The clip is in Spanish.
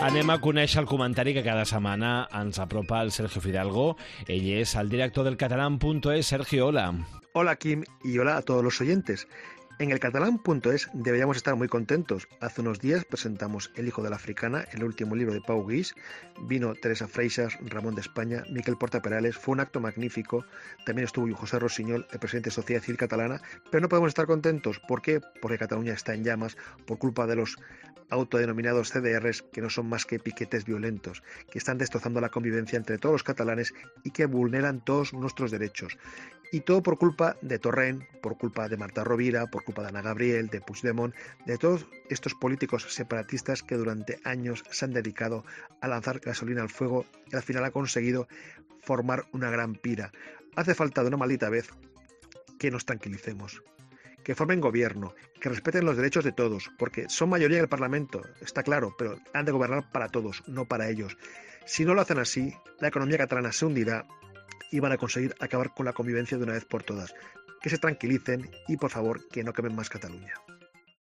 Anem a conèixer el comentari que cada setmana ens apropa el Sergio Fidalgo. Ell és el director del Catalán.es. Sergio, hola. Hola Kim y hola a todos los oyentes. En el Catalán.es deberíamos estar muy contentos. Hace unos días presentamos El hijo de la africana, el último libro de Pau Guix. Vino Teresa Freixas, Ramón de España, Miquel Porta Perales. Fue un acto magnífico. También estuvo José Rossinyol, el presidente de Sociedad Civil Catalana. Pero no podemos estar contentos. ¿Por qué? Porque Cataluña está en llamas por culpa de los autodenominados CDRs, que no son más que piquetes violentos, que están destrozando la convivencia entre todos los catalanes y que vulneran todos nuestros derechos. Y todo por culpa de Torrent, por culpa de Marta Rovira, por culpa de Ana Gabriel, de Puigdemont, de todos estos políticos separatistas que durante años se han dedicado a lanzar gasolina al fuego y al final ha conseguido formar una gran pira. Hace falta de una maldita vez que nos tranquilicemos, que formen gobierno, que respeten los derechos de todos, porque son mayoría en el Parlamento, está claro, pero han de gobernar para todos, no para ellos. Si no lo hacen así, la economía catalana se hundirá y van a conseguir acabar con la convivencia de una vez por todas. Que se tranquilicen y, por favor, que no quemen más Cataluña.